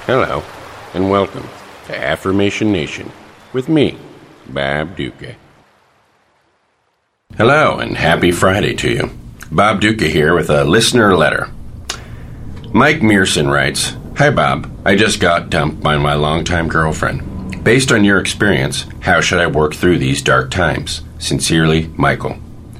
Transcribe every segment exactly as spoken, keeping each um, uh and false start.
Hello, and welcome to Affirmation Nation with me, Bob Duca. Hello, and happy Friday to you. Bob Duca here with a listener letter. Mike Mearson writes, Hi Bob, I just got dumped by my longtime girlfriend. Based on your experience, how should I work through these dark times? Sincerely, Michael.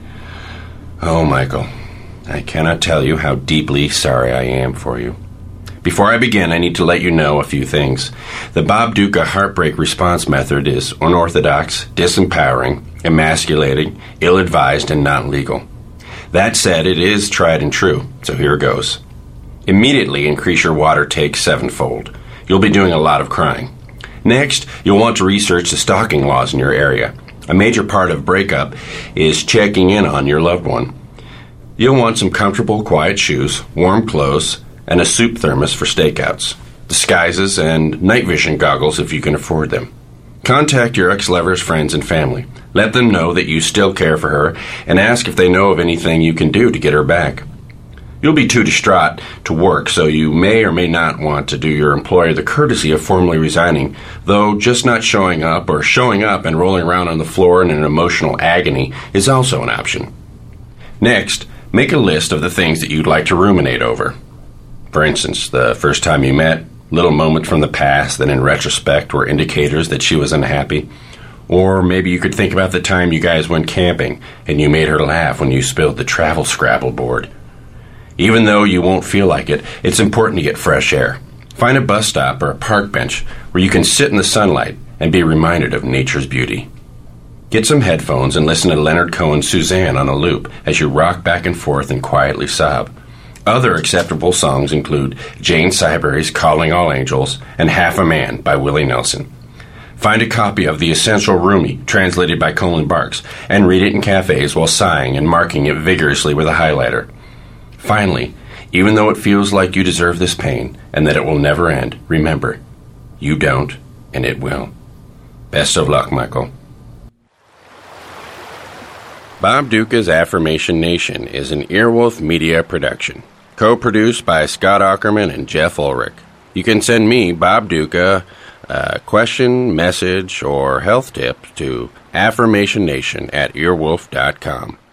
Oh, Michael, I cannot tell you how deeply sorry I am for you. Before I begin, I need to let you know a few things. The Bob Duca heartbreak response method is unorthodox, disempowering, emasculating, ill-advised, and not legal. That said, it is tried and true, so here goes. Immediately increase your water take sevenfold. You'll be doing a lot of crying. Next, you'll want to research the stalking laws in your area. A major part of breakup is checking in on your loved one. You'll want some comfortable, quiet shoes, warm clothes, and a soup thermos for stakeouts, disguises, and night vision goggles if you can afford them. Contact your ex-lover's friends and family. Let them know that you still care for her, and ask if they know of anything you can do to get her back. You'll be too distraught to work, so you may or may not want to do your employer the courtesy of formally resigning, though just not showing up or showing up and rolling around on the floor in an emotional agony is also an option. Next, make a list of the things that you'd like to ruminate over. For instance, the first time you met, little moment from the past that in retrospect were indicators that she was unhappy. Or maybe you could think about the time you guys went camping and you made her laugh when you spilled the travel Scrabble board. Even though you won't feel like it, it's important to get fresh air. Find a bus stop or a park bench where you can sit in the sunlight and be reminded of nature's beauty. Get some headphones and listen to Leonard Cohen's Suzanne on a loop as you rock back and forth and quietly sob. Other acceptable songs include Jane Siberry's Calling All Angels and Half a Man by Willie Nelson. Find a copy of The Essential Roomie, translated by Colin Barks, and read it in cafes while sighing and marking it vigorously with a highlighter. Finally, even though it feels like you deserve this pain and that it will never end, remember, you don't, and it will. Best of luck, Michael. Bob Duca's Affirmation Nation is an Earwolf Media production, co-produced by Scott Aukerman and Jeff Ulrich. You can send me, Bob Duca, a question, message, or health tip to affirmationnation at earwolf dot com.